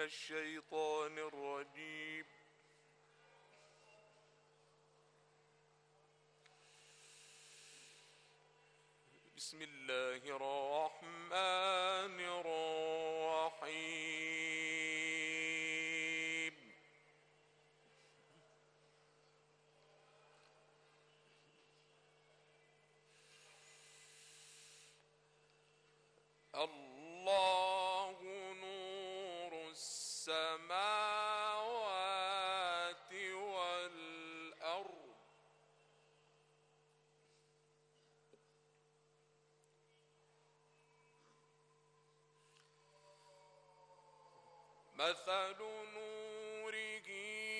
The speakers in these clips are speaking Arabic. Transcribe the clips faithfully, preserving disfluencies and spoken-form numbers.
الشيطان الرجيم. بسم الله الرحمن الرحيم. الله نور السماوات والأرض مثل نوره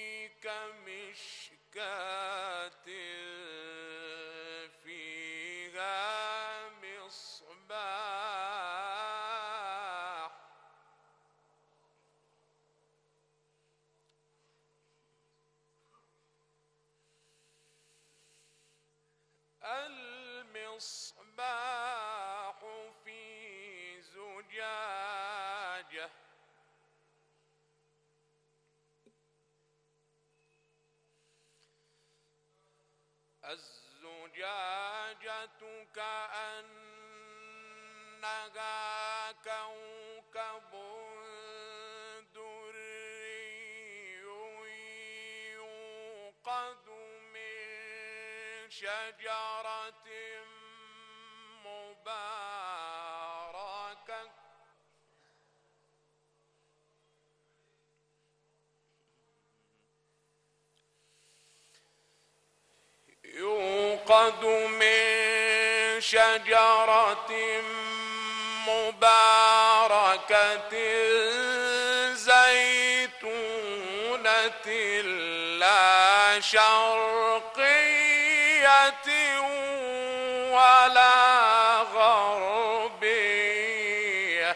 كمشكاة فيها مصباح المصباح في زجاجة الزجاجة كأنها كوكب دري يوقد من شجرة مباركة يوقد من شجرة مباركة زيتونة لا شرقية ولا غربية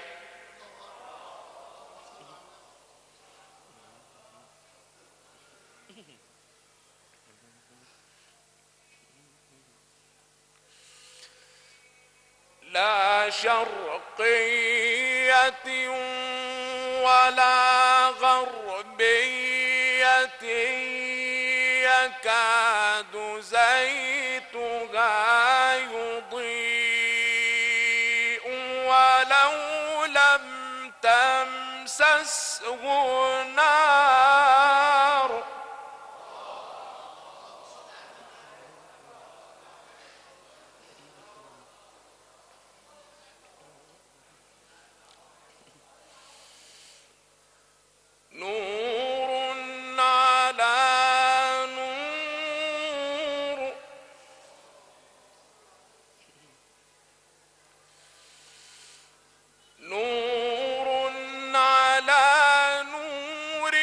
لا شرقية ولا غربية يكاد زيتها يضيء ولو لم تمسسه نار نور على نور نور على نور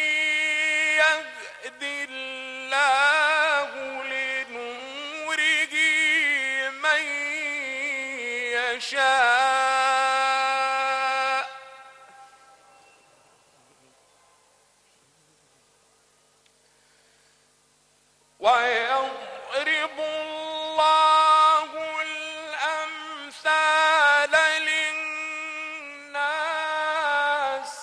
يهدي الله لنوره من يشاء ويضرب الله الأمثال للناس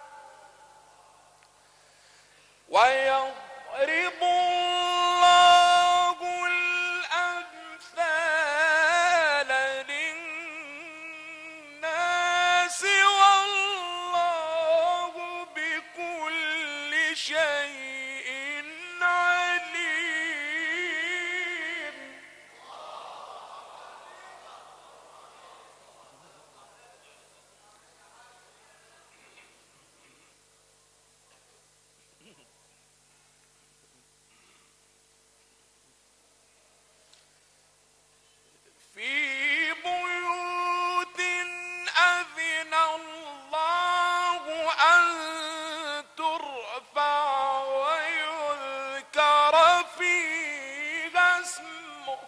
ويضرب الله الأمثال للناس والله بكل شيء عليم. في بيوت أذن الله أن ترفع ويذكر فيها اسمه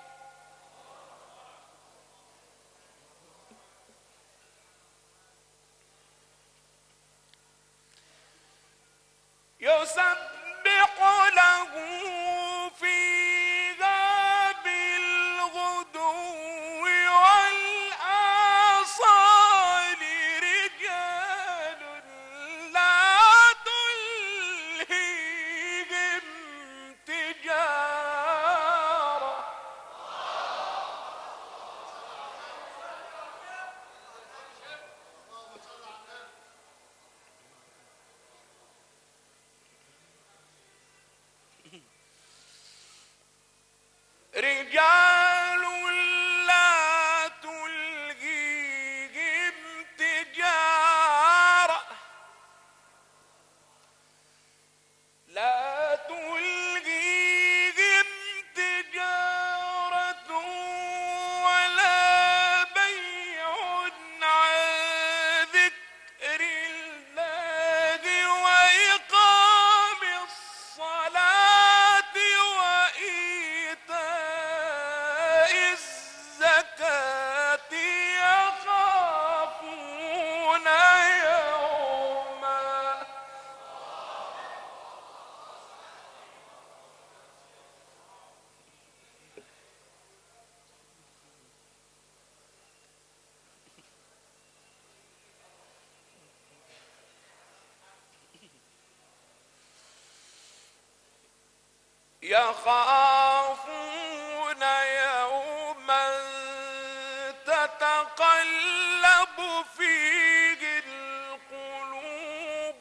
يسبح له فيها بالغدو والآصال رجال لا رجال لا تلهيهم تجارة لا تلهيهم تجارة ولا بيع عن ذكر الله وإقام الصلاة وإيتاء الزكاة يخافون يوما يخافون يوما تتقلب فيه القلوب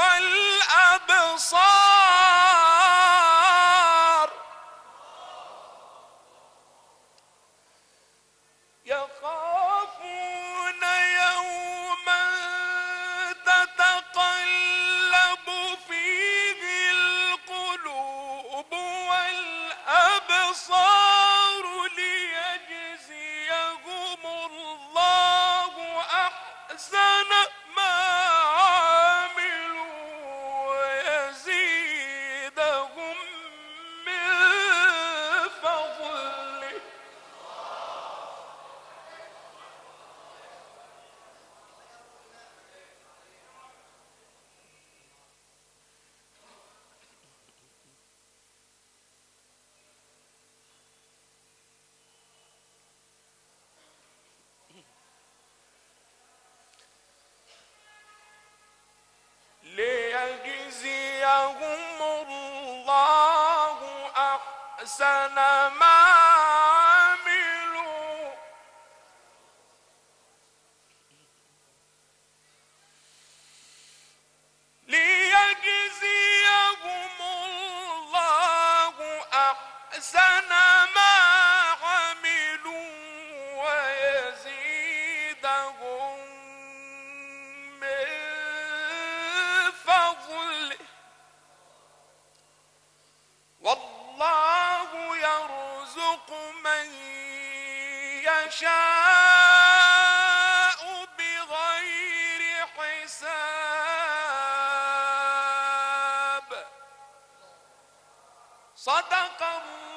والأبصار يخافون يوما تتقلب فيه القلوب والأبصار ليجزيهم الله أحسن ما عملوا ويزيدهم من فضله ليجزيهم الله أحسن ما عملوا ليجزيهم الله أحسن ما عملوا ويزيدهم من فضله والله يرزق من يشاء بغير حساب صدق الله